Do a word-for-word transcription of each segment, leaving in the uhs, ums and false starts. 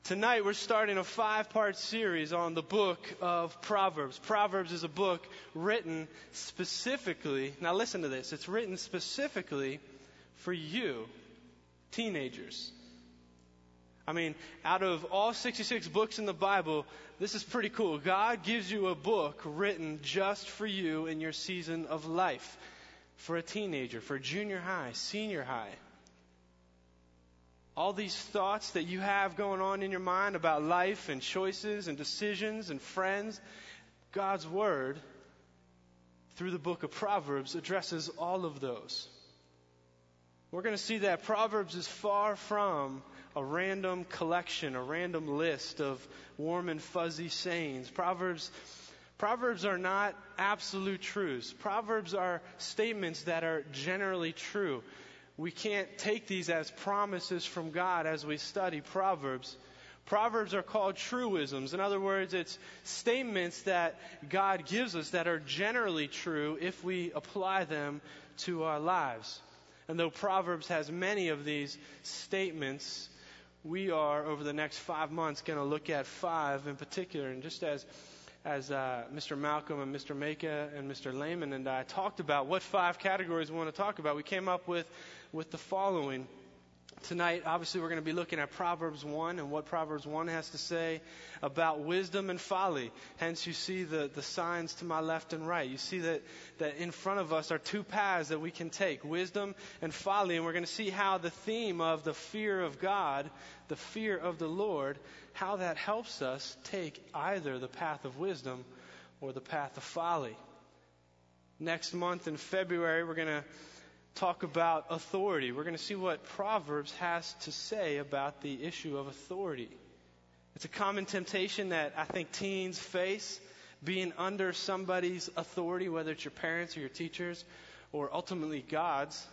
Tonight we're starting a five-part series on the book of Proverbs. Proverbs is a book written specifically, now listen to this, it's written specifically for you, teenagers. I mean, out of all sixty-six books in the Bible, this is pretty cool. God gives you a book written just for you in your season of life. For a teenager, for junior high, senior high. All these thoughts that you have going on in your mind about life and choices and decisions and friends, God's Word, through the book of Proverbs, addresses all of those. We're going to see that Proverbs is far from a random collection, a random list of warm and fuzzy sayings. Proverbs, Proverbs are not absolute truths. Proverbs are statements that are generally true. We can't take these as promises from God as we study Proverbs. Proverbs are called truisms. In other words, it's statements that God gives us that are generally true if we apply them to our lives. And though Proverbs has many of these statements, we are, over the next five months, going to look at five in particular. And just as as uh, Mister Malcolm and Mister Maka and Mister Lehman and I talked about what five categories we want to talk about, we came up with, with the following. Tonight, obviously, we're going to be looking at Proverbs one and what Proverbs one has to say about wisdom and folly. Hence, you see the, the signs to my left and right. You see that, that in front of us are two paths that we can take, wisdom and folly. And we're going to see how the theme of the fear of God, the fear of the Lord, how that helps us take either the path of wisdom or the path of folly. Next month in February, we're going to talk about authority. We're going to see what Proverbs has to say about the issue of authority. It's a common temptation that I think teens face, being under somebody's authority, whether it's your parents or your teachers or ultimately God's.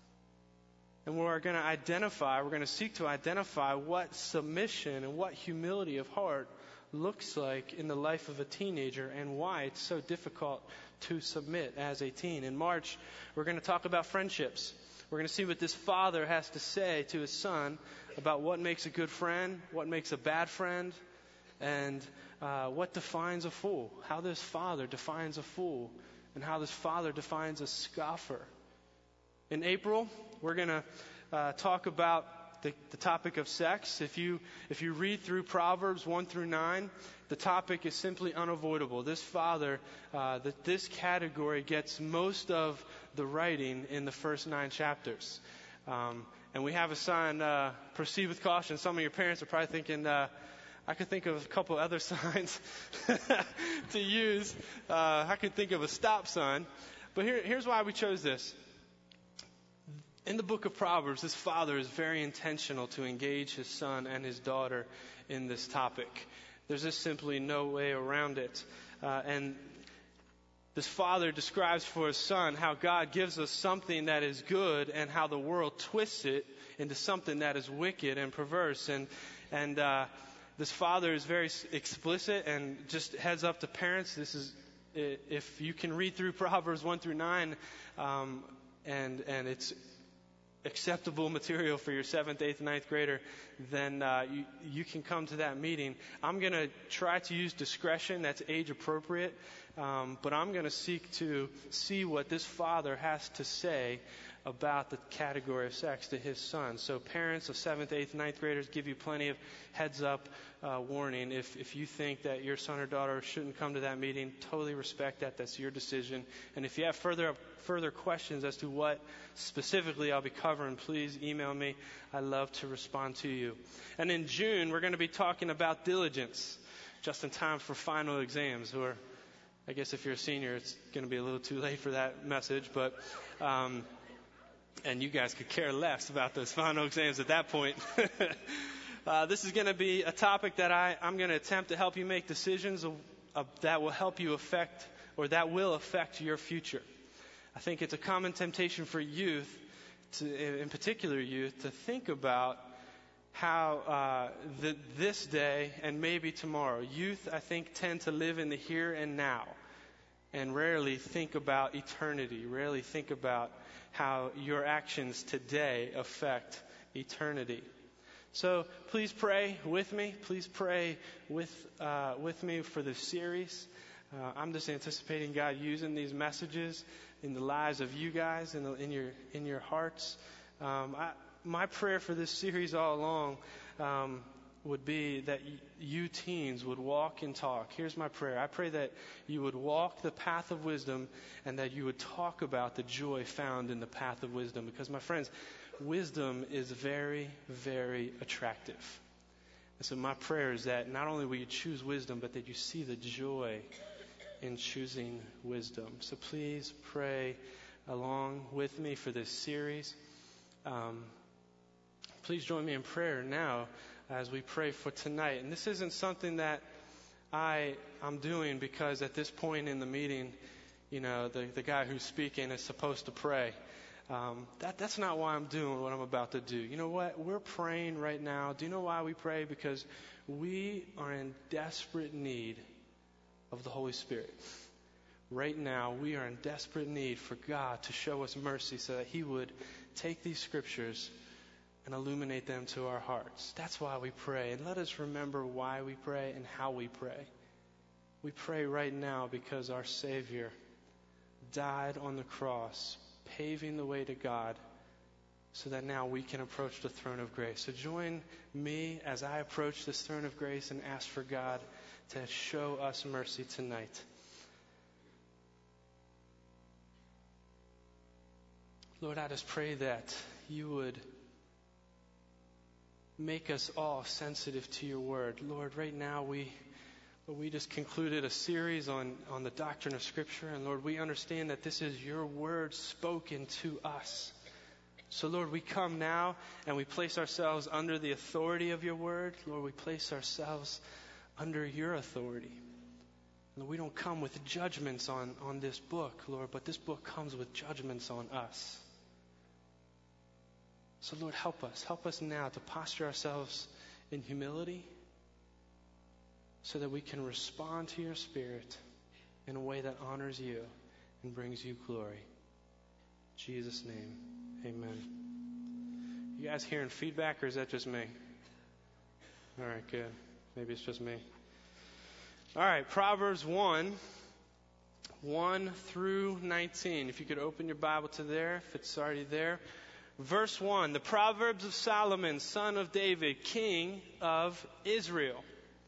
And we're going to identify, we're going to seek to identify what submission and what humility of heart looks like in the life of a teenager and why it's so difficult to submit as a teen. In March, we're going to talk about friendships. We're going to see what this father has to say to his son about what makes a good friend, what makes a bad friend, and uh, what defines a fool, how this father defines a fool, and how this father defines a scoffer. In April, we're going to uh, talk about The, the topic of sex. If you if you read through Proverbs one through nine, the topic is simply unavoidable. This father, uh, that this category gets most of the writing in the first nine chapters. Um, and we have a sign, uh, proceed with caution. Some of your parents are probably thinking, uh, I could think of a couple other signs to use. Uh, I could think of a stop sign. But here, here's why we chose this. In the book of Proverbs, this father is very intentional to engage his son and his daughter in this topic. There's just simply no way around it. Uh, and this father describes for his son how God gives us something that is good and how the world twists it into something that is wicked and perverse. And and uh, this father is very explicit and just heads up to parents. This is, if you can read through Proverbs one through nine, um, and and it's acceptable material for your seventh, eighth, ninth grader, then uh, you, you can come to that meeting. I'm going to try to use discretion that's age appropriate, um, but I'm going to seek to see what this father has to say about the category of sex to his son. So parents of seventh, eighth, ninth graders, give you plenty of heads up uh, warning. If, if you think that your son or daughter shouldn't come to that meeting, totally respect that. That's your decision. And if you have further further questions as to what specifically I'll be covering, please email me. I love to respond to you. And in June, we're going to be talking about diligence, just in time for final exams. Or I guess if you're a senior, it's going to be a little too late for that message. But um, and you guys could care less about those final exams at that point. uh, this is going to be a topic that I, I'm going to attempt to help you make decisions of, of, that will help you affect, or that will affect your future. I think it's a common temptation for youth, to, in particular youth, to think about how uh, the, this day and maybe tomorrow. Youth, I think, tend to live in the here and now and rarely think about eternity, rarely think about how your actions today affect eternity. So please pray with me. Please pray with uh, with me for this series. Uh, I'm just anticipating God using these messages in the lives of you guys, in, the, in your in your hearts. Um, I, my prayer for this series all along um, would be that y- you teens would walk and talk. Here's my prayer. I pray that you would walk the path of wisdom and that you would talk about the joy found in the path of wisdom. Because, my friends, wisdom is very, very attractive. And so my prayer is that not only will you choose wisdom, but that you see the joy in choosing wisdom. So please pray along with me for this series. Um, please join me in prayer now as we pray for tonight. And this isn't something that I, I'm doing because at this point in the meeting, you know, the, the guy who's speaking is supposed to pray. Um, that, that's not why I'm doing what I'm about to do. You know what? We're praying right now. Do you know why we pray? Because we are in desperate need of the Holy Spirit. Right now, we are in desperate need for God to show us mercy so that He would take these scriptures and illuminate them to our hearts. That's why we pray. And let us remember why we pray and how we pray. We pray right now because our Savior died on the cross, paving the way to God so that now we can approach the throne of grace. So join me as I approach this throne of grace and ask for God to show us mercy tonight. Lord, I just pray that you would make us all sensitive to your word. Lord, right now we we just concluded a series on, on the doctrine of Scripture. And Lord, we understand that this is your word spoken to us. So Lord, we come now and we place ourselves under the authority of your word. Lord, we place ourselves under your authority. And we don't come with judgments on, on this book, Lord, but this book comes with judgments on us. So Lord, help us. Help us now to posture ourselves in humility so that we can respond to your Spirit in a way that honors you and brings you glory. In Jesus' name, amen. You guys hearing feedback, or is that just me? All right, good. Maybe it's just me. All right, Proverbs one, one through nineteen. If you could open your Bible to there, if it's already there. Verse one, the Proverbs of Solomon, son of David, king of Israel.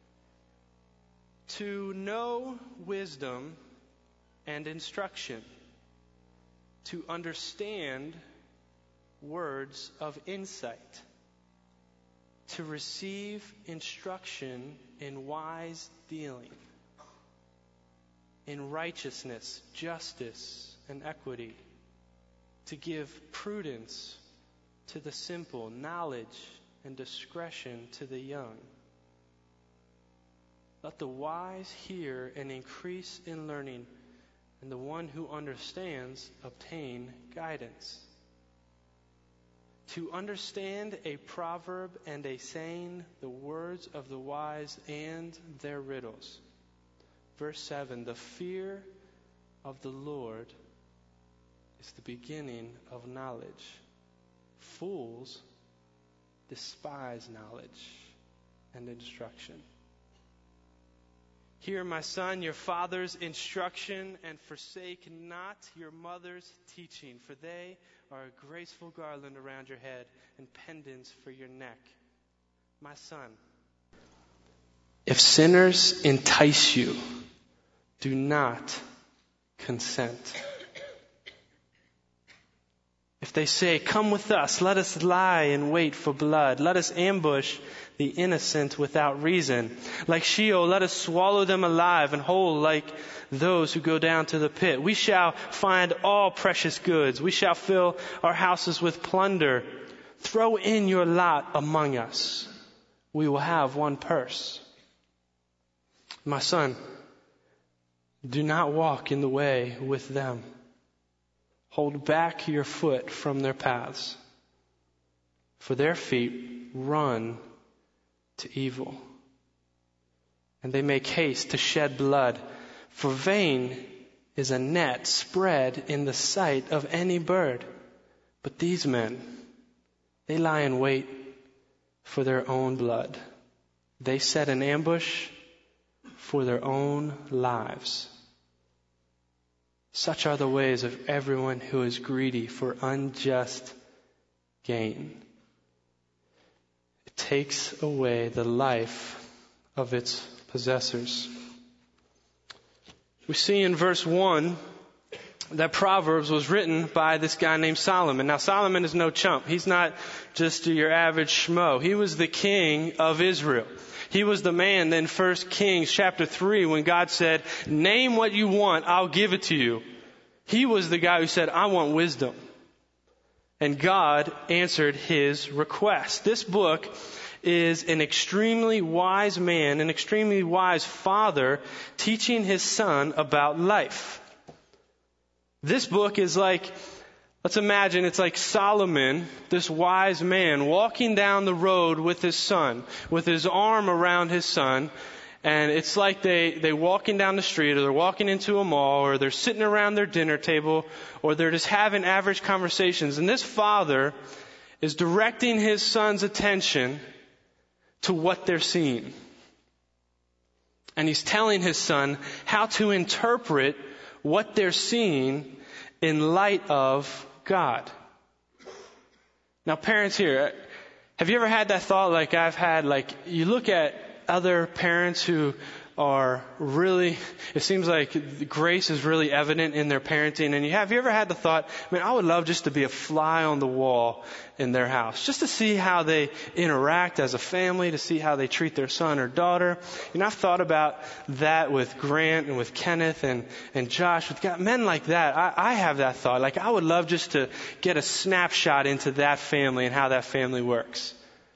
To know wisdom and instruction, to understand words of insight, to receive instruction in wise dealing, in righteousness, justice, and equity, to give prudence to the simple, knowledge and discretion to the young. Let the wise hear and increase in learning, and the one who understands obtain guidance. To understand a proverb and a saying, the words of the wise and their riddles. Verse seven, the fear of the Lord is the beginning of knowledge. Fools despise knowledge and instruction. Hear, my son, your father's instruction, and forsake not your mother's teaching, for they are a graceful garland around your head and pendants for your neck. My son, if sinners entice you, do not consent. If they say, come with us, let us lie in wait for blood. Let us ambush the innocent without reason. Like Sheol, let us swallow them alive, and whole like those who go down to the pit. We shall find all precious goods. We shall fill our houses with plunder. Throw in your lot among us. We will have one purse. My son, do not walk in the way with them. Hold back your foot from their paths, for their feet run to evil, and they make haste to shed blood. For vain is a net spread in the sight of any bird. But these men, they lie in wait for their own blood. They set an ambush for their own lives. Such are the ways of everyone who is greedy for unjust gain. It takes away the life of its possessors. We see in verse one that Proverbs was written by this guy named Solomon. Now, Solomon is no chump. He's not just your average schmo. He was the king of Israel. He was the man in First Kings chapter three when God said, name what you want, I'll give it to you. He was the guy who said, I want wisdom. And God answered his request. This book is an extremely wise man, an extremely wise father teaching his son about life. This book is like, let's imagine it's like Solomon, this wise man, walking down the road with his son, with his arm around his son. And it's like they, they're walking down the street, or they're walking into a mall, or they're sitting around their dinner table, or they're just having average conversations. And this father is directing his son's attention to what they're seeing. And he's telling his son how to interpret what they're seeing in light of God. Now, parents here, have you ever had that thought like I've had? Like, you look at other parents who are really, it seems like grace is really evident in their parenting. And you have you ever had the thought, man, I would love just to be a fly on the wall in their house, just to see how they interact as a family, to see how they treat their son or daughter. You know, I've thought about that with Grant and with Kenneth and, and Josh, with God, men like that. I, I have that thought. Like, I would love just to get a snapshot into that family and how that family works.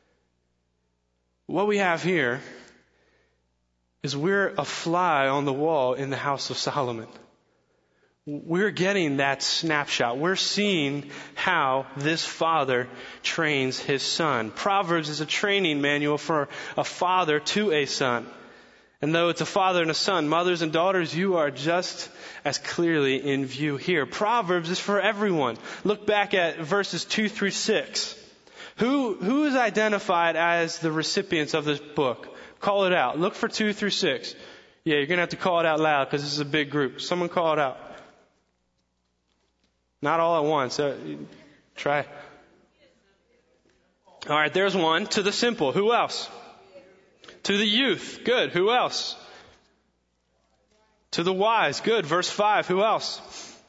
What we have here is we're a fly on the wall in the house of Solomon. We're getting that snapshot. We're seeing how this father trains his son. Proverbs is a training manual for a father to a son. And though it's a father and a son, mothers and daughters, you are just as clearly in view here. Proverbs is for everyone. Look back at verses two through six. Who, who is identified as the recipients of this book? Call it out. Look for two through six. Yeah, you're going to have to call it out loud because this is a big group. Someone call it out. Not all at once. Uh, try. All right, there's one. To the simple. Who else? To the youth. Good. Who else? To the wise. Good. Verse five. Who else?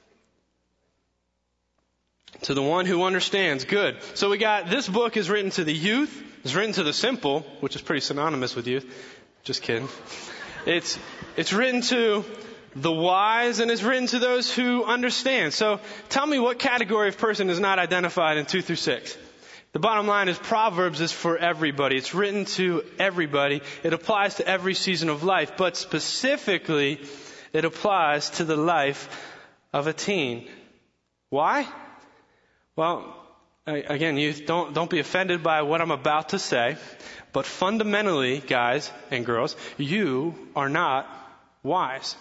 To the one who understands. Good. So we got, this book is written to the youth. It's written to the simple, which is pretty synonymous with youth. Just kidding. It's, it's written to the wise, and it's written to those who understand. So tell me what category of person is not identified in two through six. The bottom line is Proverbs is for everybody. It's written to everybody. It applies to every season of life, but specifically it applies to the life of a teen. Why? Well, again, youth, don't, don't be offended by what I'm about to say, but fundamentally, guys and girls, you are not wise.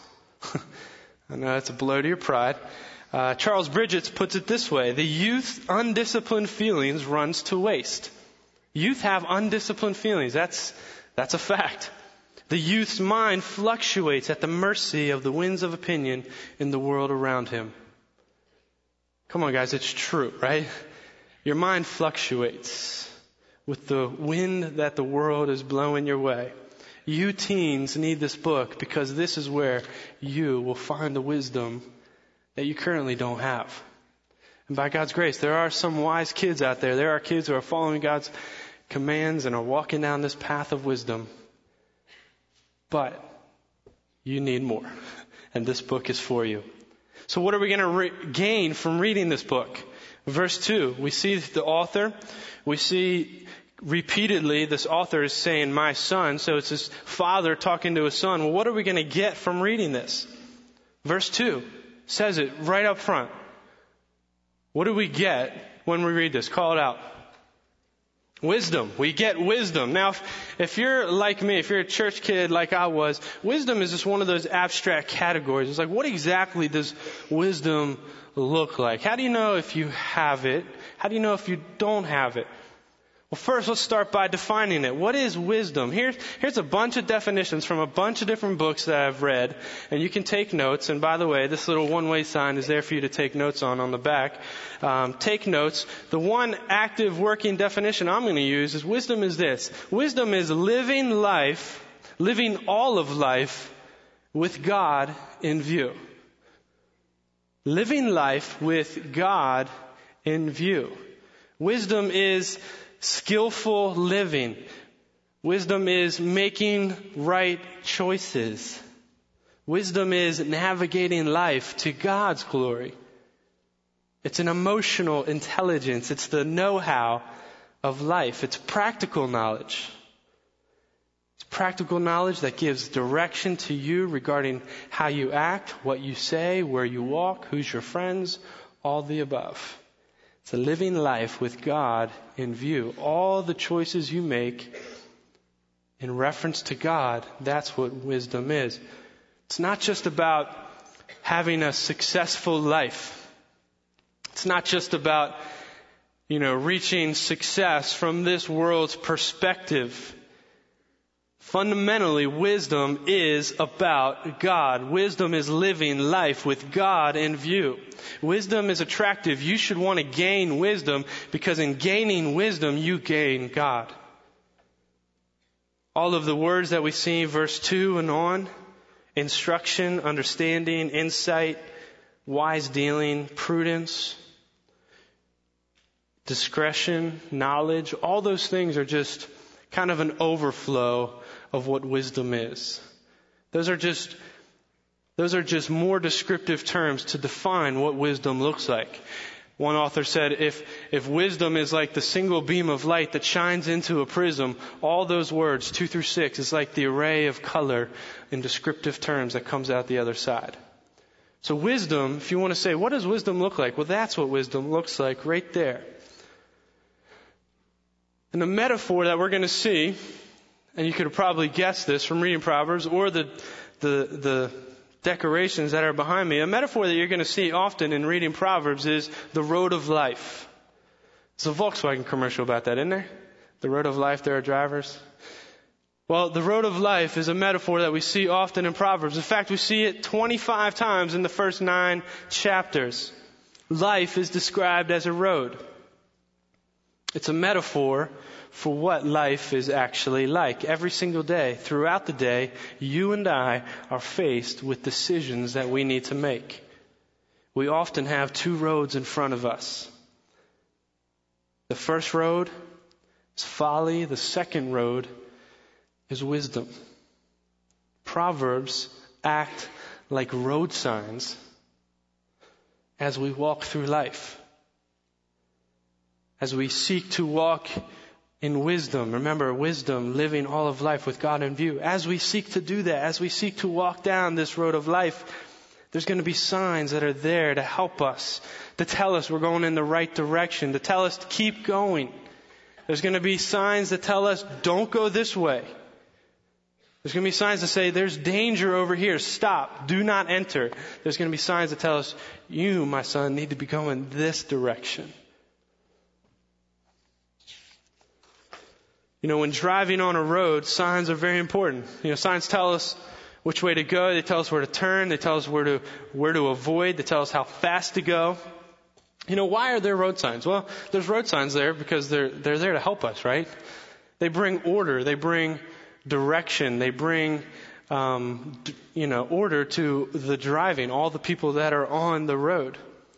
I know that's a blow to your pride. Uh, Charles Bridges puts it this way: the youth's undisciplined feelings runs to waste. Youth have undisciplined feelings. That's, that's a fact. The youth's mind fluctuates at the mercy of the winds of opinion in the world around him. Come on, guys, it's true, right? Your mind fluctuates with the wind that the world is blowing your way. You teens need this book because this is where you will find the wisdom that you currently don't have. And by God's grace, there are some wise kids out there. There are kids who are following God's commands and are walking down this path of wisdom. But you need more. And this book is for you. So what are we going to re- gain from reading this book? Verse two, we see the author. We see repeatedly this author is saying, my son. So it's his father talking to his son. Well, what are we going to get from reading this? Verse two says it right up front. What do we get when we read this? Call it out. Wisdom. We get wisdom. Now, if, if you're like me, if you're a church kid like I was, wisdom is just one of those abstract categories. It's like, what exactly does wisdom look like? How do you know if you have it? How do you know if you don't have it? Well, first, let's start by defining it. What is wisdom? Here's, here's a bunch of definitions from a bunch of different books that I've read, and you can take notes. And by the way, this little one-way sign is there for you to take notes on on the back. Um, take notes. The one active working definition I'm going to use is wisdom is this. Wisdom is living life, living all of life with God in view. Living life with God in view. Wisdom is skillful living. Wisdom is making right choices. Wisdom is navigating life to God's glory. It's an emotional intelligence. It's the know-how of life. It's practical knowledge. It's practical knowledge that gives direction to you regarding how you act, what you say, where you walk, who's your friends, all the above. It's a living life with God in view. All the choices you make in reference to God, that's what wisdom is. It's not just about having a successful life. It's not just about, you know, reaching success from this world's perspective. Fundamentally, wisdom is about God. Wisdom is living life with God in view. Wisdom is attractive. You should want to gain wisdom because in gaining wisdom, you gain God. All of the words that we see, verse two and on, instruction, understanding, insight, wise dealing, prudence, discretion, knowledge, all those things are just kind of an overflow of what wisdom is. Those are just, those are just more descriptive terms to define what wisdom looks like. One author said, if, if wisdom is like the single beam of light that shines into a prism, all those words, two through six, is like the array of color in descriptive terms that comes out the other side. So wisdom, if you want to say, what does wisdom look like? Well, that's what wisdom looks like right there. And the metaphor that we're going to see, and you could have probably guessed this from reading Proverbs or the, the, the decorations that are behind me. A metaphor that you're going to see often in reading Proverbs is the road of life. There's a Volkswagen commercial about that, isn't there? The road of life, there are drivers. Well, the road of life is a metaphor that we see often in Proverbs. In fact, we see it twenty-five times in the first nine chapters. Life is described as a road. It's a metaphor for what life is actually like. Every single day, throughout the day, you and I are faced with decisions that we need to make. We often have two roads in front of us. The first road is folly. The second road is wisdom. Proverbs act like road signs as we walk through life. As we seek to walk in wisdom, remember wisdom, living all of life with God in view. As we seek to do that, as we seek to walk down this road of life, there's going to be signs that are there to help us, to tell us we're going in the right direction, to tell us to keep going. There's going to be signs that tell us don't go this way. There's going to be signs that say there's danger over here, stop, do not enter. There's going to be signs that tell us you, my son, need to be going this direction. You know, when driving on a road, signs are very important. You know, signs tell us which way to go. They tell us where to turn. They tell us where to where to avoid. They tell us how fast to go. You know, why are there road signs? Well, there's road signs there because they're they're there to help us, right? They bring order. They bring direction. They bring, um, d- you know, order to the driving, all the people that are on the road.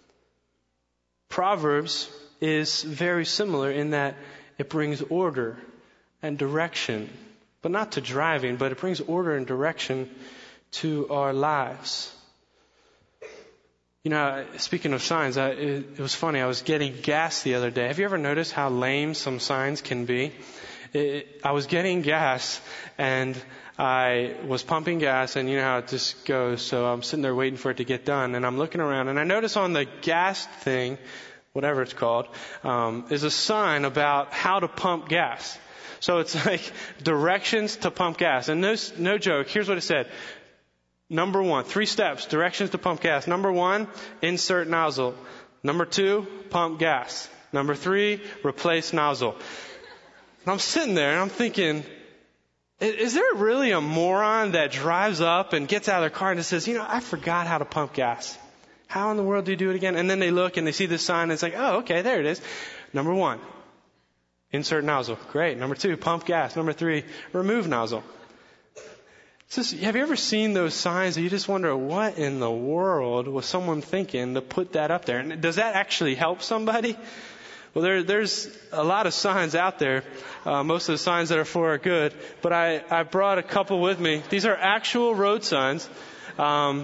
Proverbs is very similar in that it brings order and direction, but not to driving, but it brings order and direction to our lives. You know, speaking of signs, I, it, it was funny. I was getting gas the other day. Have you ever noticed how lame some signs can be? It, I was getting gas and I was pumping gas, and you know how it just goes. So I'm sitting there waiting for it to get done, and I'm looking around, and I notice on the gas thing, whatever it's called, um, is a sign about how to pump gas. So it's like directions to pump gas. And no, no joke, here's what it said. Number one, three steps, directions to pump gas. Number one, insert nozzle. Number two, pump gas. Number three, replace nozzle. And I'm sitting there and I'm thinking, is there really a moron that drives up and gets out of their car and just says, you know, I forgot how to pump gas. How in the world do you do it again? And then they look and they see this sign and it's like, oh, okay, there it is. Number one, insert nozzle. Great. Number two, pump gas. Number three, remove nozzle. Just, have you ever seen those signs that you just wonder, what in the world was someone thinking to put that up there? And does that actually help somebody? Well, there, there's a lot of signs out there. Uh, most of the signs that are for are good. But I, I brought a couple with me. These are actual road signs. Um,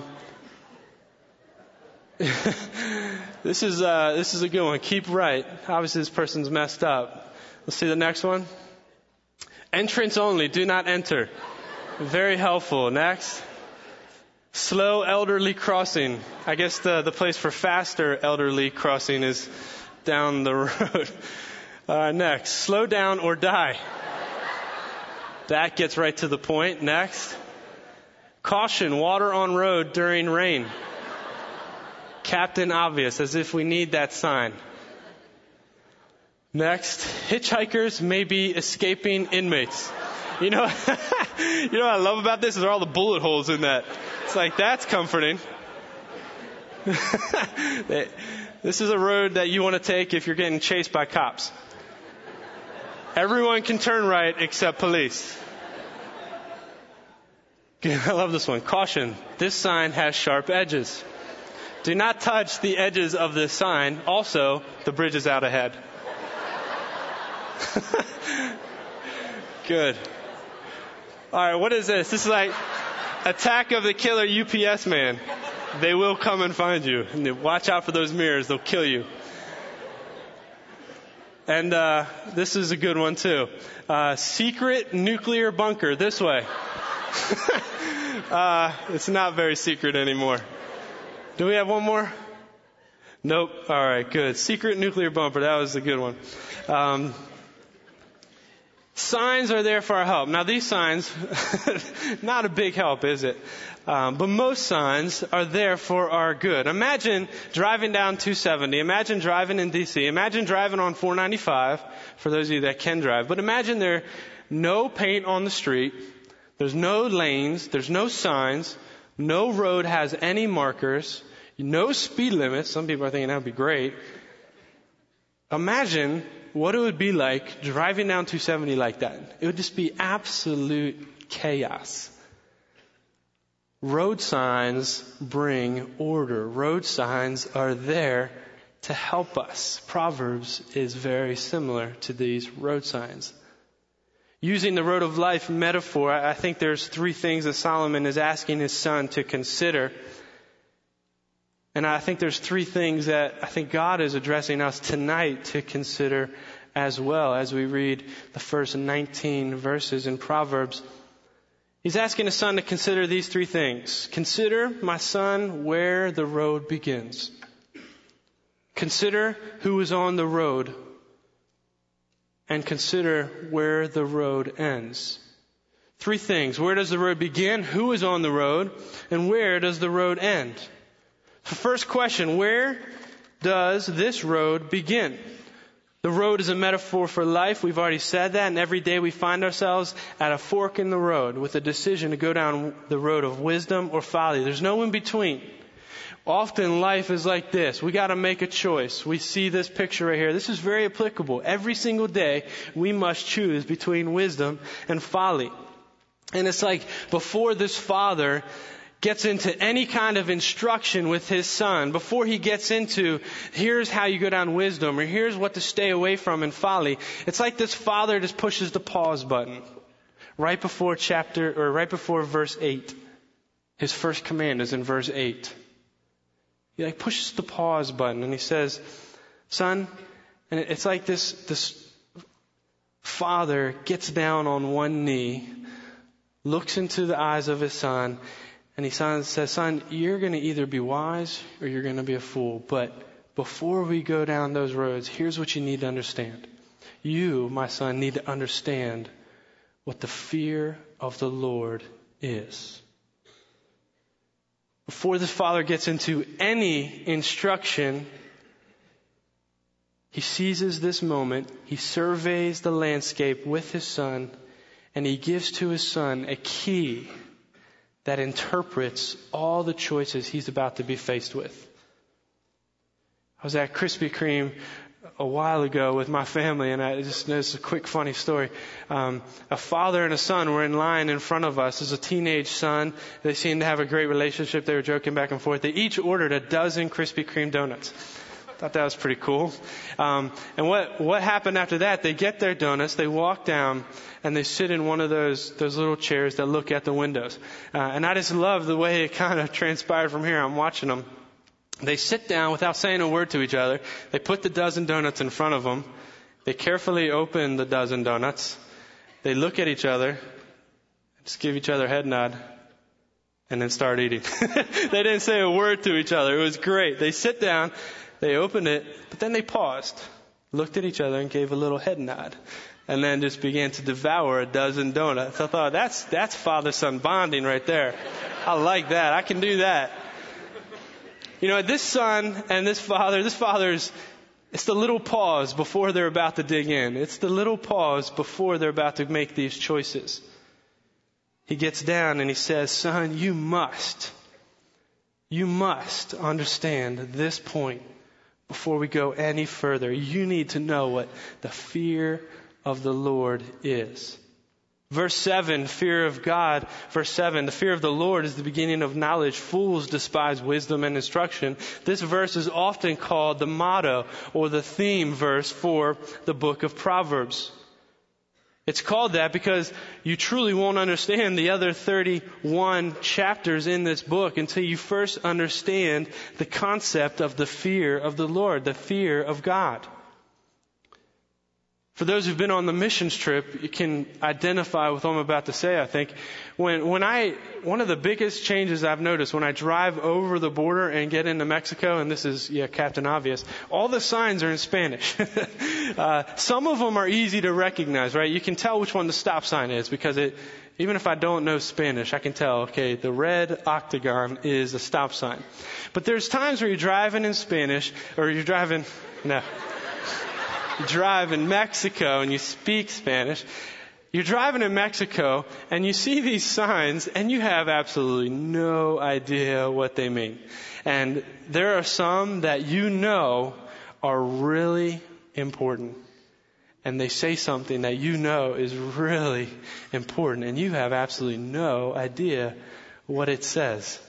this is uh, this is a good one. Keep right. Obviously, this person's messed up. Let's see the next one. Entrance only. Do not enter. Very helpful. Next. Slow elderly crossing. I guess the, the place for faster elderly crossing is down the road. Uh, next. Slow down or die. That gets right to the point. Next. Caution. Water on road during rain. Captain Obvious, as if we need that sign. Next. Hitchhikers may be escaping inmates. You know, you know what I love about this is there are all the bullet holes in that. It's like, that's comforting. This is a road that you want to take if you're getting chased by cops. Everyone can turn right except police. I love this one. Caution. This sign has sharp edges. Do not touch the edges of this sign. Also, the bridge is out ahead. Good. All right, what is this? This is like Attack of the Killer U P S Man. They will come and find you. And they watch out for those mirrors. They'll kill you. And uh, this is a good one, too. Uh, secret nuclear bunker this way. uh, it's not very secret anymore. Do we have one more? Nope. All right, good. Secret nuclear bunker. That was a good one. Um, signs are there for our help. Now, these signs, not a big help, is it? Um, but most signs are there for our good. Imagine driving down two seventy. Imagine driving in D C. Imagine driving on four ninety-five, for those of you that can drive. But imagine there no paint on the street. There's no lanes. There's no signs. No road has any markers. No speed limits. Some people are thinking that would be great. Imagine what it would be like driving down two seventy like that. It would just be absolute chaos. Road signs bring order. Road signs are there to help us. Proverbs is very similar to these road signs. Using the road of life metaphor, I think there's three things that Solomon is asking his son to consider. And I think there's three things that I think God is addressing us tonight to consider as well as we read the first nineteen verses in Proverbs. He's asking his son to consider these three things. Consider, my son, where the road begins. Consider who is on the road. And consider where the road ends. Three things. Where does the road begin? Who is on the road? And where does the road end? The first question, where does this road begin? The road is a metaphor for life. We've already said that. And every day we find ourselves at a fork in the road with a decision to go down the road of wisdom or folly. There's no in between. Often life is like this. We got to make a choice. We see this picture right here. This is very applicable. Every single day we must choose between wisdom and folly. And it's like before this father gets into any kind of instruction with his son, before he gets into here's how you go down wisdom or here's what to stay away from in folly, it's like this father just pushes the pause button right before chapter or right before verse eight. His first command is in verse eight. He like pushes the pause button and he says, son, and it's like this this father gets down on one knee, looks into the eyes of his son, and he says, son, you're going to either be wise or you're going to be a fool. But before we go down those roads, here's what you need to understand. You, my son, need to understand what the fear of the Lord is. Before this father gets into any instruction, He seizes this moment, he surveys the landscape with his son, and he gives to his son a key that interprets all the choices he's about to be faced with. I was at Krispy Kreme a while ago with my family, and I just know it's a quick, funny story. Um, a father and a son were in line in front of us. As a teenage son, they seemed to have a great relationship. They were joking back and forth. They each ordered a dozen Krispy Kreme donuts. Thought that was pretty cool. Um, and what what happened after that? They get their donuts, they walk down, and they sit in one of those those little chairs that look at the windows. Uh, and I just love the way it kind of transpired from here. I'm watching them. They sit down without saying a word to each other. They put the dozen donuts in front of them. They carefully open the dozen donuts. They look at each other, just give each other a head nod, and then start eating. They didn't say a word to each other. It was great. They sit down. They opened it, but then they paused, looked at each other, and gave a little head nod, and then just began to devour a dozen donuts. I thought, that's that's father-son bonding right there. I like that. I can do that. You know, this son and this father, this father's, it's the little pause before they're about to dig in. It's the little pause before they're about to make these choices. He gets down and he says, son, you must, you must understand this point. Before we go any further, you need to know what the fear of the Lord is. Verse seven, fear of God. Verse seven, the fear of the Lord is the beginning of knowledge. Fools despise wisdom and instruction. This verse is often called the motto or the theme verse for the book of Proverbs. It's called that because you truly won't understand the other thirty-one chapters in this book until you first understand the concept of the fear of the Lord, the fear of God. For those who've been on the missions trip, you can identify with what I'm about to say, I think. When, when I, one of the biggest changes I've noticed when I drive over the border and get into Mexico, and this is, yeah, Captain Obvious, all the signs are in Spanish. uh, some of them are easy to recognize, right? You can tell which one the stop sign is because it, even if I don't know Spanish, I can tell, okay, the red octagon is a stop sign. But there's times where you're driving in Spanish, or you're driving, no. You drive in Mexico and you speak Spanish. You're driving in Mexico and you see these signs and you have absolutely no idea what they mean. And there are some that you know are really important. And they say something that you know is really important and you have absolutely no idea what it says.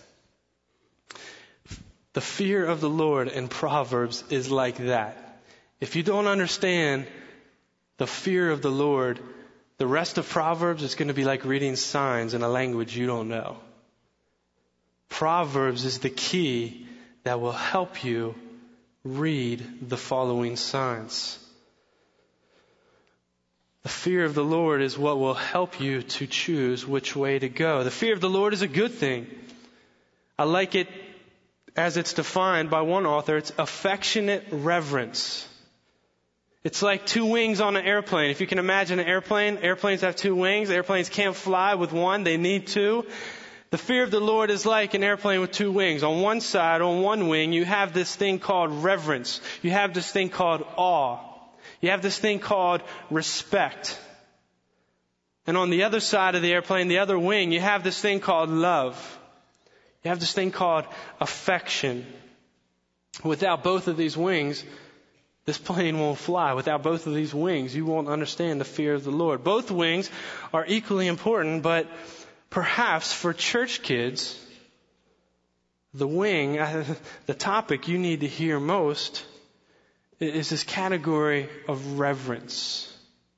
The fear of the Lord in Proverbs is like that. If you don't understand the fear of the Lord, the rest of Proverbs is going to be like reading signs in a language you don't know. Proverbs is the key that will help you read the following signs. The fear of the Lord is what will help you to choose which way to go. The fear of the Lord is a good thing. I like it as it's defined by one author. It's affectionate reverence. It's like two wings on an airplane. If you can imagine an airplane, airplanes have two wings. Airplanes can't fly with one. They need two. The fear of the Lord is like an airplane with two wings. On one side, on one wing, you have this thing called reverence. You have this thing called awe. You have this thing called respect. And on the other side of the airplane, the other wing, you have this thing called love. You have this thing called affection. Without both of these wings, this plane won't fly. Without both of these wings, you won't understand the fear of the Lord. Both wings are equally important, but perhaps for church kids, the wing, the topic you need to hear most is this category of reverence.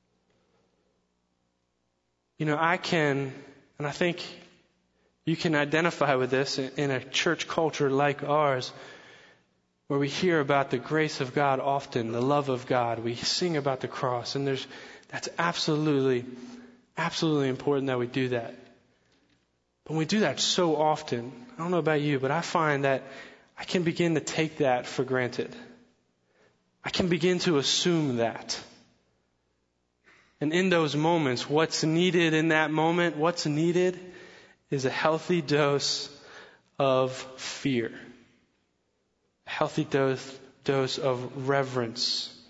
You know, I can, and I think you can identify with this in a church culture like ours, where we hear about the grace of God often, the love of God. We sing about the cross, and there's that's absolutely, absolutely important that we do that. But we do that so often. I don't know about you, but I find that I can begin to take that for granted. I can begin to assume that. And in those moments, what's needed in that moment, what's needed is a healthy dose of fear. Healthy dose, dose of reverence.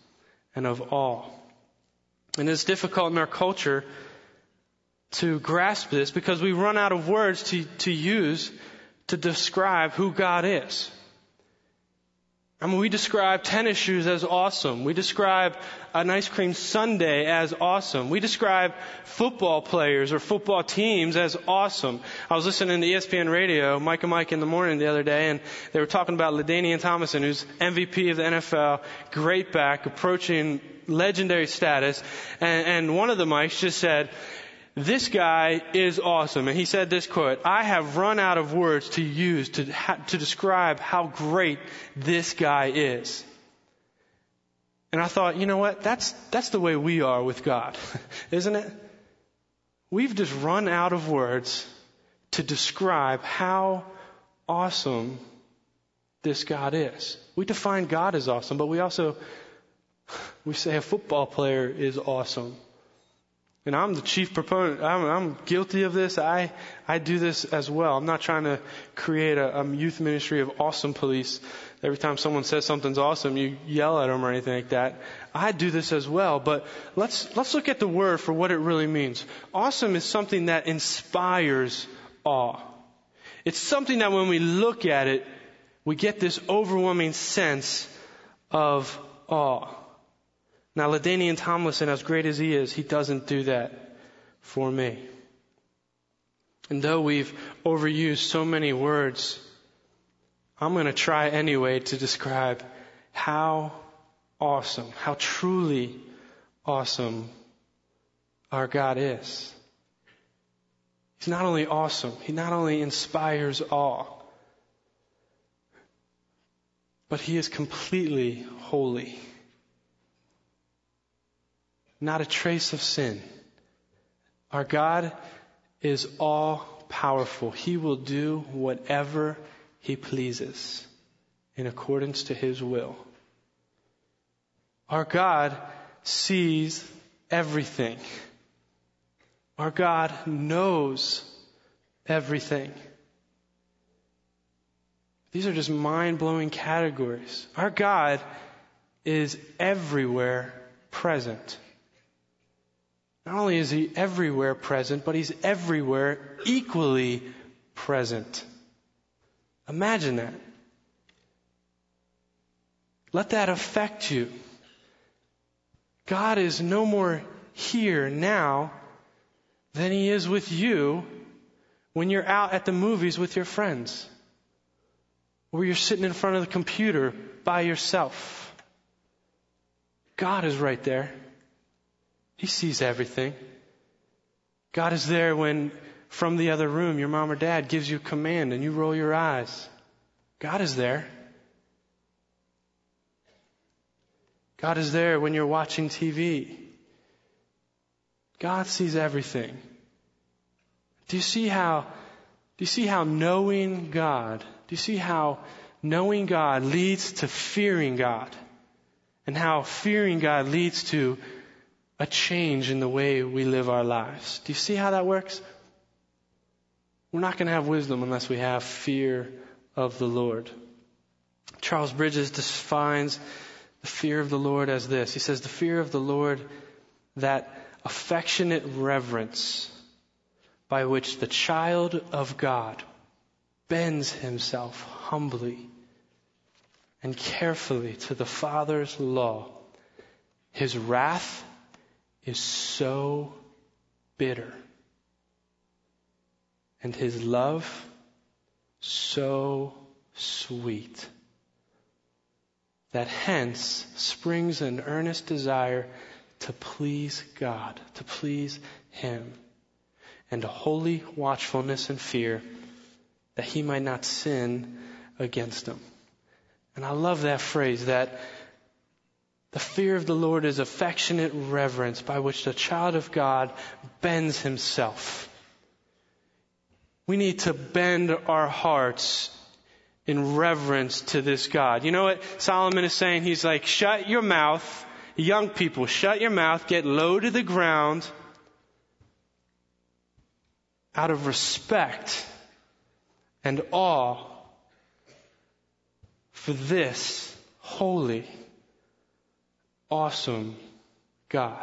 and of awe. And it's difficult in our culture to grasp this because we run out of words to, to use to describe who God is. I mean, we describe tennis shoes as awesome. We describe an ice cream sundae as awesome. We describe football players or football teams as awesome. I was listening to E S P N radio, Mike and Mike in the morning the other day, and they were talking about LaDainian Tomlinson, who's M V P of the N F L, great back, approaching legendary status. And, and one of the mics just said, "This guy is awesome." And he said this quote, "I have run out of words to use to ha- to describe how great this guy is." And I thought, you know what? That's that's the way we are with God, isn't it? We've just run out of words to describe how awesome this God is. We define God as awesome, but we also we say a football player is awesome. And I'm the chief proponent. I'm, I'm guilty of this. I, I do this as well. I'm not trying to create a, a youth ministry of awesome police. Every time someone says something's awesome, you yell at them or anything like that. I do this as well. But let's, let's look at the word for what it really means. Awesome is something that inspires awe. It's something that when we look at it, we get this overwhelming sense of awe. Now, LaDainian Tomlinson, as great as he is, he doesn't do that for me. And though we've overused so many words, I'm going to try anyway to describe how awesome, how truly awesome our God is. He's not only awesome, he not only inspires awe, but he is completely holy. Not a trace of sin. Our God is all powerful. He will do whatever he pleases in accordance to his will. Our God sees everything. Our God knows everything. These are just mind-blowing categories. Our God is everywhere present. Not only is he everywhere present, but he's everywhere equally present. Imagine that. Let that affect you. God is no more here now than he is with you when you're out at the movies with your friends, or you're sitting in front of the computer by yourself. God is right there. He sees everything. God is there when from the other room your mom or dad gives you a command and you roll your eyes. God is there. God is there when you're watching T V. God sees everything. Do you see how, do you see how knowing God, do you see how knowing God leads to fearing God? And how fearing God leads to a change in the way we live our lives. Do you see how that works? We're not going to have wisdom unless we have fear of the Lord. Charles Bridges defines the fear of the Lord as this. He says, the fear of the Lord, that affectionate reverence by which the child of God bends himself humbly and carefully to the Father's law. His wrath is so bitter, and his love so sweet, that hence springs an earnest desire to please God, to please him, and a holy watchfulness and fear that he might not sin against him. And I love that phrase, that the fear of the Lord is affectionate reverence by which the child of God bends himself. We need to bend our hearts in reverence to this God. You know what Solomon is saying? He's like, shut your mouth. Young people, shut your mouth. Get low to the ground out of respect and awe for this holy awesome God.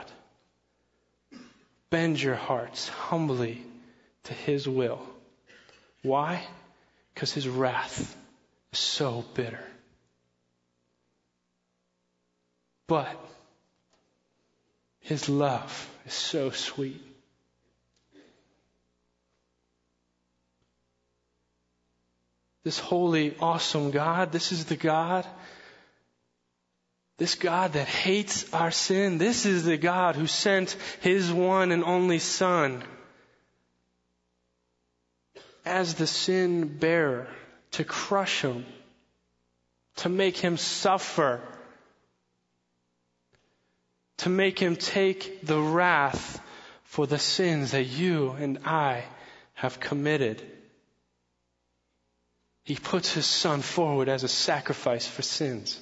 Bend your hearts humbly to his will. Why? Because his wrath is so bitter. But his love is so sweet. This holy, awesome God, this is the God, this God that hates our sin. This is the God who sent his one and only Son as the sin bearer to crush him, to make him suffer, to make him take the wrath for the sins that you and I have committed. He puts his Son forward as a sacrifice for sins.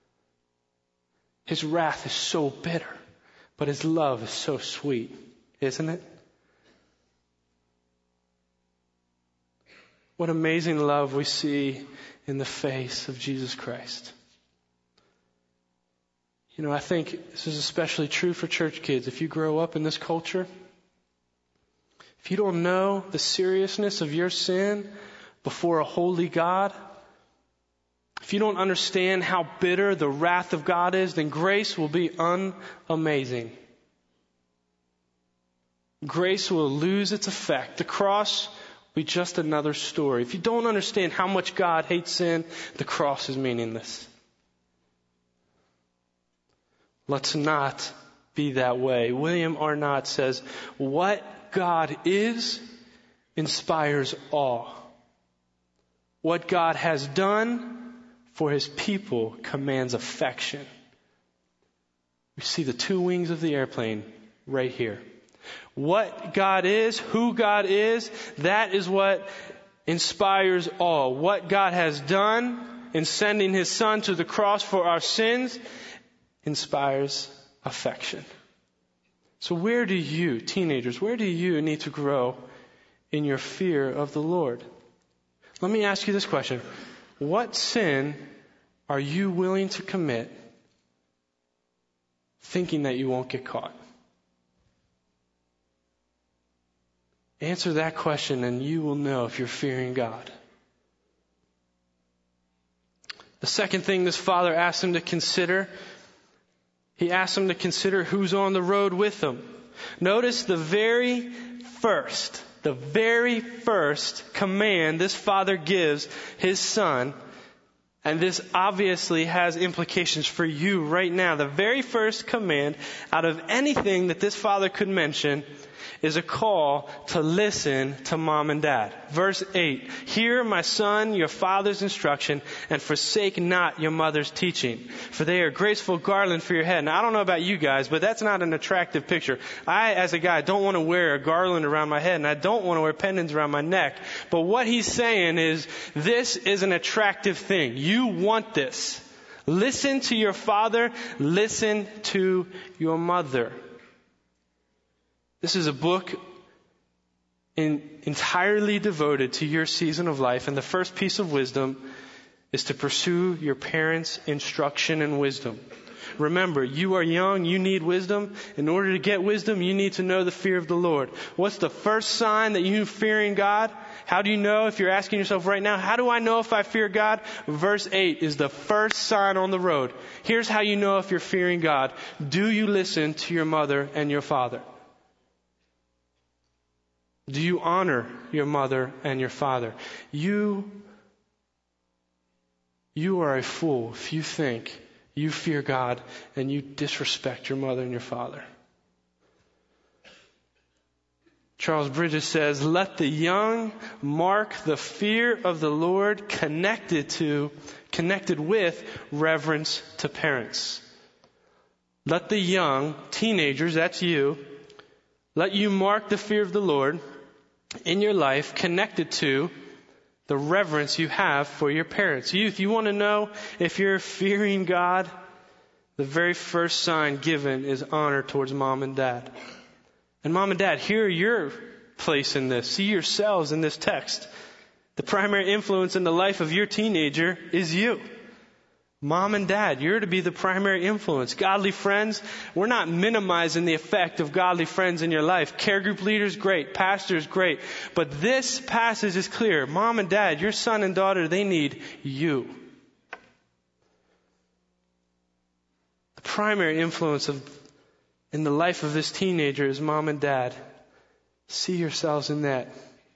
His wrath is so bitter, but his love is so sweet, isn't it? What amazing love we see in the face of Jesus Christ. You know, I think this is especially true for church kids. If you grow up in this culture, if you don't know the seriousness of your sin before a holy God, if you don't understand how bitter the wrath of God is, then grace will be unamazing. Grace will lose its effect. The cross will be just another story. If you don't understand how much God hates sin, the cross is meaningless. Let's not be that way. William Arnott says, what God is inspires awe. What God has done for his people commands affection. We see the two wings of the airplane right here. What God is, who God is, that is what inspires awe. What God has done in sending his Son to the cross for our sins inspires affection. So where do you, teenagers, where do you need to grow in your fear of the Lord? Let me ask you this question. What sin are you willing to commit thinking that you won't get caught? Answer that question and you will know if you're fearing God. The second thing this father asked him to consider, he asked him to consider who's on the road with him. Notice the very first The very first command this father gives his son, and this obviously has implications for you right now. The very first command out of anything that this father could mention is a call to listen to mom and dad. Verse eight, hear, my son, your father's instruction, and forsake not your mother's teaching, for they are a graceful garland for your head. Now, I don't know about you guys, but that's not an attractive picture. I, as a guy, don't want to wear a garland around my head, and I don't want to wear pendants around my neck. But what he's saying is, this is an attractive thing. You want this. Listen to your father. Listen to your mother. This is a book in, entirely devoted to your season of life. And the first piece of wisdom is to pursue your parents' instruction and wisdom. Remember, you are young, you need wisdom. In order to get wisdom, you need to know the fear of the Lord. What's the first sign that you fearing God? How do you know, if you're asking yourself right now, how do I know if I fear God? Verse eight is the first sign on the road. Here's how you know if you're fearing God. Do you listen to your mother and your father? Do you honor your mother and your father? You, you are a fool if you think you fear God and you disrespect your mother and your father. Charles Bridges says, let the young mark the fear of the Lord connected to, connected with reverence to parents. Let the young, teenagers, that's you, let you mark the fear of the Lord in your life connected to the reverence you have for your parents. Youth, you want to know if you're fearing God? The very first sign given is honor towards mom and dad. And mom and dad, hear your place in this. See yourselves in this text. The primary influence in the life of your teenager is you. Mom and dad, you're to be the primary influence. Godly friends, we're not minimizing the effect of godly friends in your life. Care group leaders, great. Pastors, great. But this passage is clear. Mom and dad, your son and daughter, they need you. The primary influence of in the life of this teenager is mom and dad. See yourselves in that.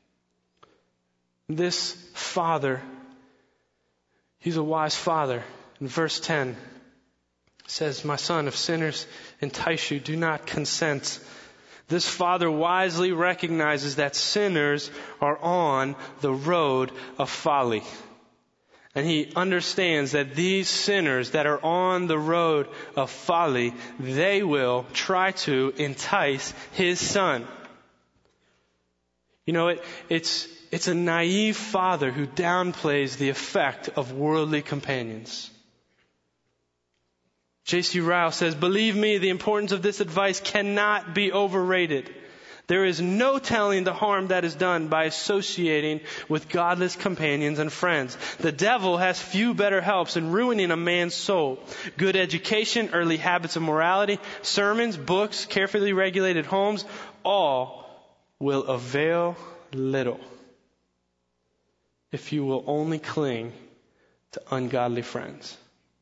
This father, he's a wise father. In verse ten, it says, "My son, if sinners entice you, do not consent." This father wisely recognizes that sinners are on the road of folly. And he understands that these sinners that are on the road of folly, they will try to entice his son. You know, it, it's, it's a naive father who downplays the effect of worldly companions. J C Ryle says, "Believe me, the importance of this advice cannot be overrated. There is no telling the harm that is done by associating with godless companions and friends. The devil has few better helps in ruining a man's soul. Good education, early habits of morality, sermons, books, carefully regulated homes, all will avail little if you will only cling to ungodly friends."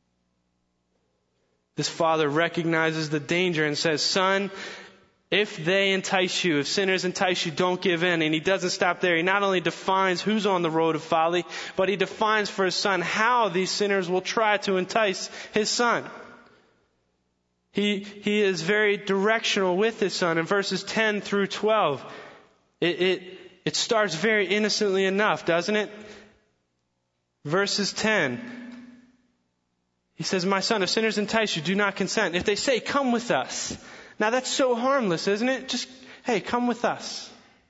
This father recognizes the danger and says, "Son, if they entice you, if sinners entice you, don't give in." And he doesn't stop there. He not only defines who's on the road of folly, but he defines for his son how these sinners will try to entice his son. He, he is very directional with his son. In verses ten through twelve, it, it, it starts very innocently enough, doesn't it? Verses ten. He says, "My son, if sinners entice you, do not consent. If they say, 'Come with us.'" Now that's so harmless, isn't it? Just, hey, come with us.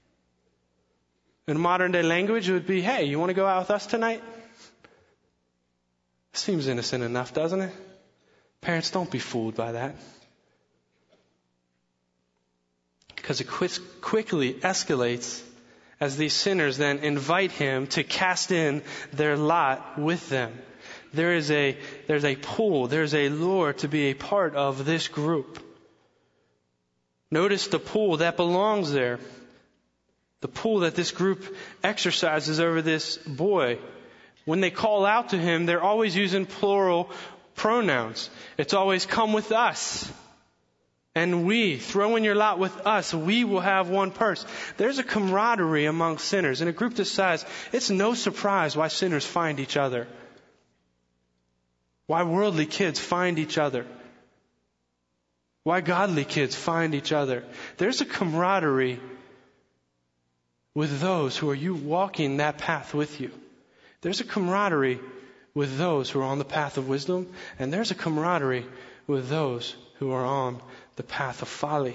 In modern day language, it would be, "Hey, you want to go out with us tonight?" Seems innocent enough, doesn't it? Parents, don't be fooled by that. Because it quick, quickly escalates as these sinners then invite him to cast in their lot with them. There is a, there's a pull, there's a lure to be a part of this group. Notice the pull that belongs there. The pull that this group exercises over this boy. When they call out to him, they're always using plural pronouns. It's always, "Come with us." And we, throw in your lot with us. We will have one purse. There's a camaraderie among sinners. In a group this size, it's no surprise why sinners find each other. Why worldly kids find each other. Why godly kids find each other. There's a camaraderie with those who are you walking that path with you. There's a camaraderie with those who are on the path of wisdom. And there's a camaraderie with those who are on the path of folly.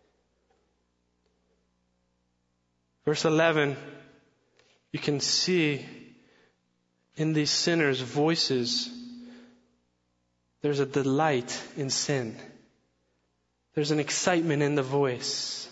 Verse eleven, you can see in these sinners' voices, there's a delight in sin. There's an excitement in the voice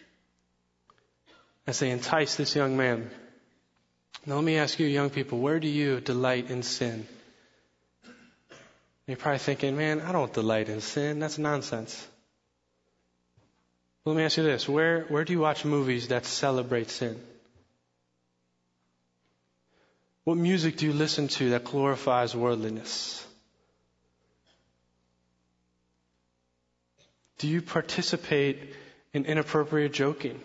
as they entice this young man. Now let me ask you, young people, where do you delight in sin? You're probably thinking, "Man, I don't delight in sin. That's nonsense." Let me ask you this. Where, where do you watch movies that celebrate sin? What music do you listen to that glorifies worldliness? Do you participate in inappropriate joking,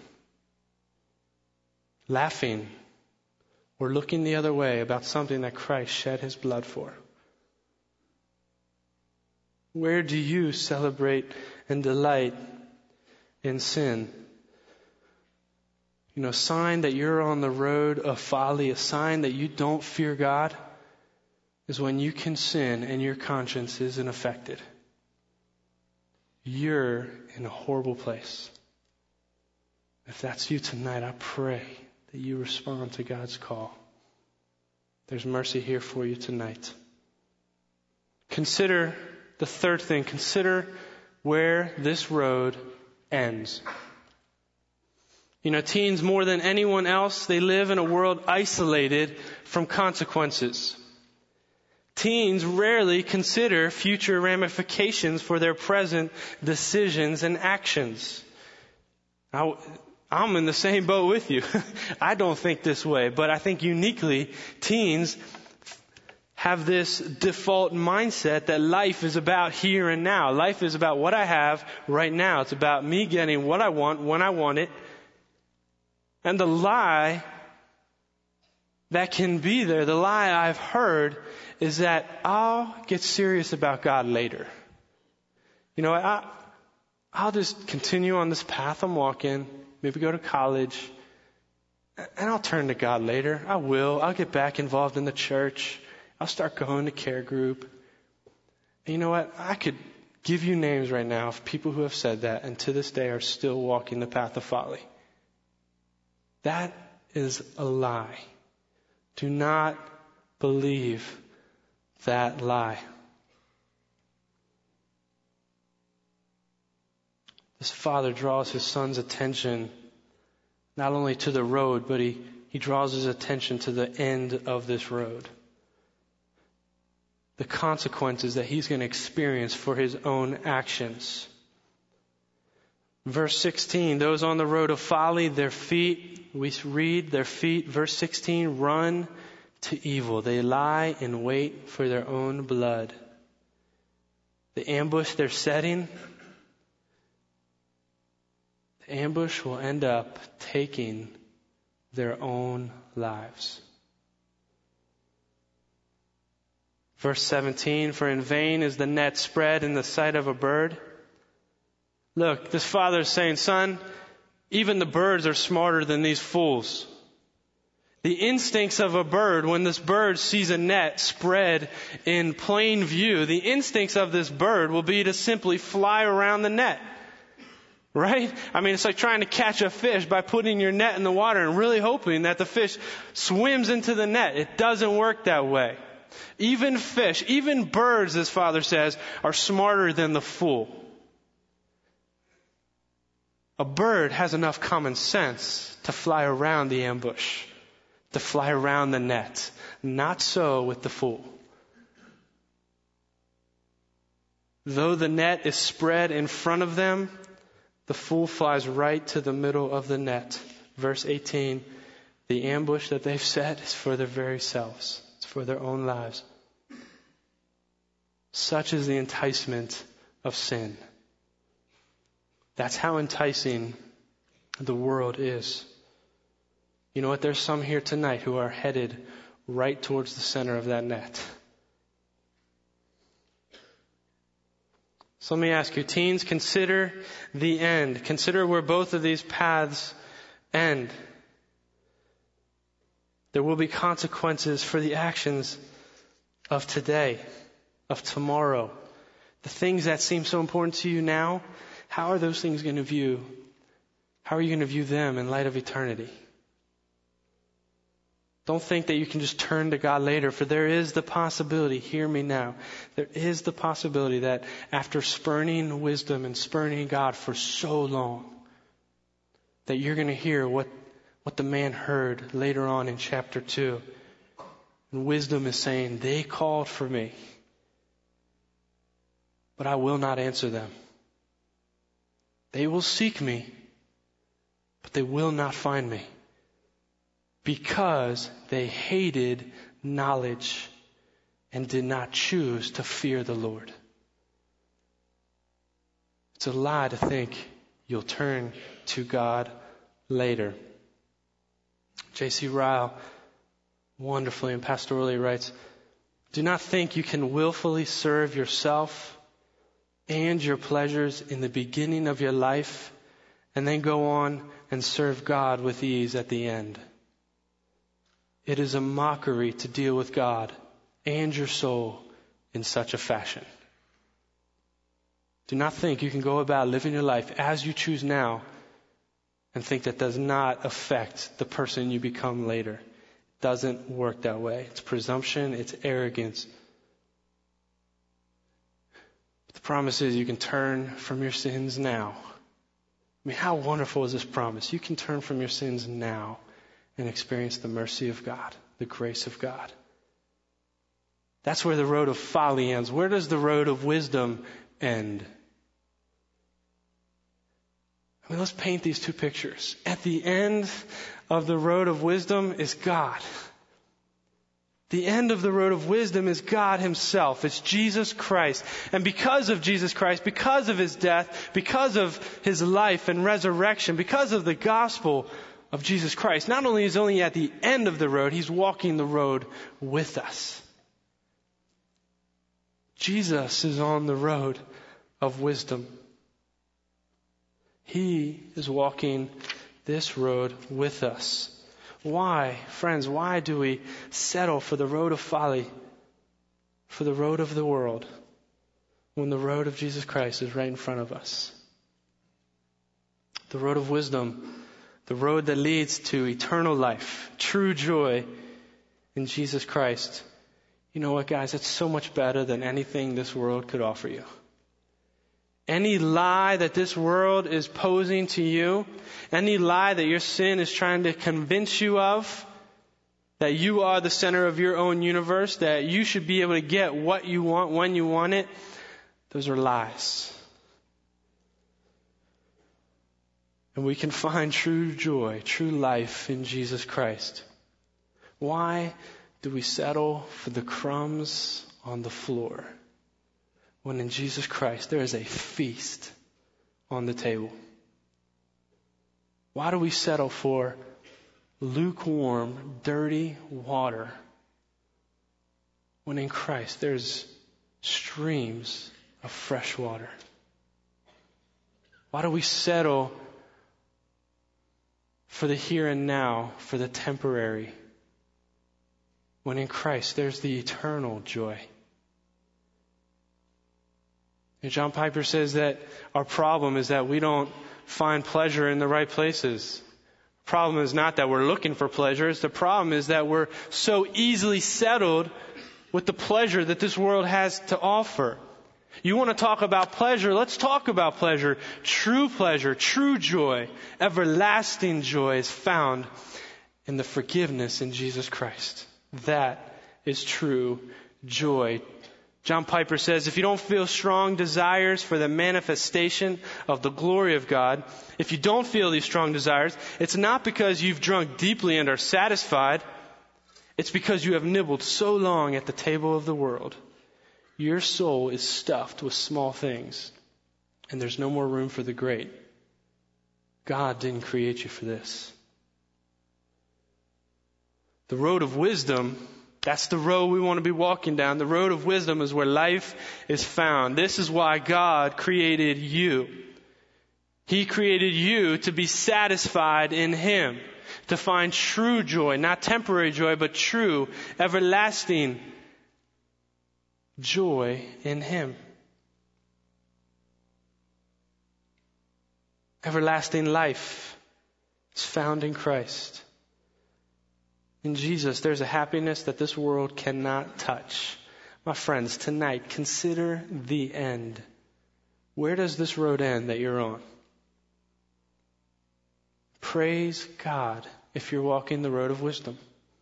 laughing, or looking the other way about something that Christ shed his blood for? Where do you celebrate and delight in sin? You know, a sign that you're on the road of folly, a sign that you don't fear God, is when you can sin and your conscience isn't affected. You're in a horrible place. If that's you tonight, I pray that you respond to God's call. There's mercy here for you tonight. Consider the third thing. Consider where this road ends. You know, teens, more than anyone else, they live in a world isolated from consequences. Teens rarely consider future ramifications for their present decisions and actions. I, I'm in the same boat with you. I don't think this way, but I think uniquely teens have this default mindset that life is about here and now. Life is about what I have right now. It's about me getting what I want when I want it. And the lie that can be there, the lie I've heard, is that I'll get serious about God later. You know, I, I'll just continue on this path I'm walking, maybe go to college, and I'll turn to God later. I will. I'll get back involved in the church. I'll start going to care group. And you know what? I could give you names right now of people who have said that and to this day are still walking the path of folly. That is a lie. Do not believe that lie. This father draws his son's attention not only to the road, but he, he draws his attention to the end of this road. The consequences that he's going to experience for his own actions. Verse sixteen, those on the road of folly, their feet, we read, their feet, verse sixteen, run to evil. They lie in wait for their own blood. The ambush they're setting, the ambush will end up taking their own lives. Verse seventeen, for in vain is the net spread in the sight of a bird. Look, this father is saying, son, even the birds are smarter than these fools. The instincts of a bird, when this bird sees a net spread in plain view, the instincts of this bird will be to simply fly around the net. Right? I mean, it's like trying to catch a fish by putting your net in the water and really hoping that the fish swims into the net. It doesn't work that way. Even fish, even birds, this father says, are smarter than the fool. A bird has enough common sense to fly around the ambush, to fly around the net. Not so with the fool. Though the net is spread in front of them, the fool flies right to the middle of the net. Verse eighteen, the ambush that they've set is for their very selves. It's for their own lives. Such is the enticement of sin. That's how enticing the world is. You know what? There's some here tonight who are headed right towards the center of that net. So let me ask you, teens, consider the end. Consider where both of these paths end. There will be consequences for the actions of today, of tomorrow. The things that seem so important to you now, how are those things going to view? How are you going to view them in light of eternity? Don't think that you can just turn to God later, for there is the possibility, hear me now, there is the possibility that after spurning wisdom and spurning God for so long, that you're going to hear what, what the man heard later on in chapter two. And wisdom is saying, they called for me, but I will not answer them. They will seek me, but they will not find me. Because they hated knowledge and did not choose to fear the Lord. It's a lie to think you'll turn to God later. J C Ryle wonderfully and pastorally writes, do not think you can willfully serve yourself and your pleasures in the beginning of your life and then go on and serve God with ease at the end. It is a mockery to deal with God and your soul in such a fashion. Do not think you can go about living your life as you choose now and think that does not affect the person you become later. It doesn't work that way. It's presumption, it's arrogance. But the promise is you can turn from your sins now. I mean, how wonderful is this promise? You can turn from your sins now and experience the mercy of God, the grace of God. That's where the road of folly ends. Where does the road of wisdom end? I mean, let's paint these two pictures. At the end of the road of wisdom is God. The end of the road of wisdom is God himself. It's Jesus Christ. And because of Jesus Christ, because of his death, because of his life and resurrection, because of the gospel of Jesus Christ, not only is he only at the end of the road, he's walking the road with us. Jesus is on the road of wisdom. He is walking this road with us. Why, friends, why do we settle for the road of folly, for the road of the world, when the road of Jesus Christ is right in front of us? The road of wisdom, the road that leads to eternal life, true joy in Jesus Christ. You know what, guys? It's so much better than anything this world could offer you. Any lie that this world is posing to you, any lie that your sin is trying to convince you of, that you are the center of your own universe, that you should be able to get what you want when you want it, those are lies. And we can find true joy, true life in Jesus Christ. Why do we settle for the crumbs on the floor, when in Jesus Christ there is a feast on the table? Why do we settle for lukewarm, dirty water, when in Christ there's streams of fresh water? Why do we settle for the here and now, for the temporary, when in Christ there's the eternal joy? And John Piper says that our problem is that we don't find pleasure in the right places. The problem is not that we're looking for pleasure. It's the problem is that we're so easily settled with the pleasure that this world has to offer. You want to talk about pleasure? Let's talk about pleasure. True pleasure, true joy, everlasting joy is found in the forgiveness in Jesus Christ. That is true joy. John Piper says, if you don't feel strong desires for the manifestation of the glory of God, if you don't feel these strong desires, it's not because you've drunk deeply and are satisfied. It's because you have nibbled so long at the table of the world. Your soul is stuffed with small things, and there's no more room for the great. God didn't create you for this. The road of wisdom, that's the road we want to be walking down. The road of wisdom is where life is found. This is why God created you. He created you to be satisfied in Him, to find true joy, not temporary joy, but true, everlasting joy in Him. Everlasting life is found in Christ. In Jesus, there's a happiness that this world cannot touch. My friends, tonight, consider the end. Where does this road end that you're on? Praise God if you're walking the road of wisdom.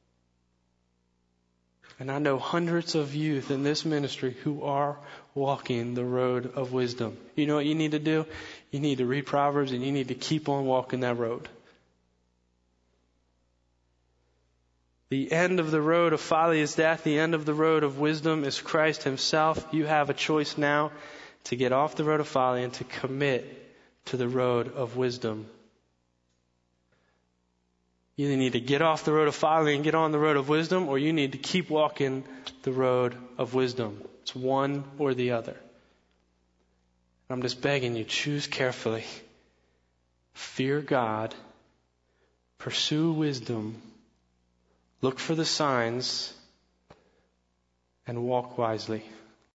And I know hundreds of youth in this ministry who are walking the road of wisdom. You know what you need to do? You need to read Proverbs and you need to keep on walking that road. The end of the road of folly is death. The end of the road of wisdom is Christ Himself. You have a choice now to get off the road of folly and to commit to the road of wisdom. You either need to get off the road of folly and get on the road of wisdom, or you need to keep walking the road of wisdom. It's one or the other. I'm just begging you, choose carefully. Fear God. Pursue wisdom. Look for the signs and walk wisely.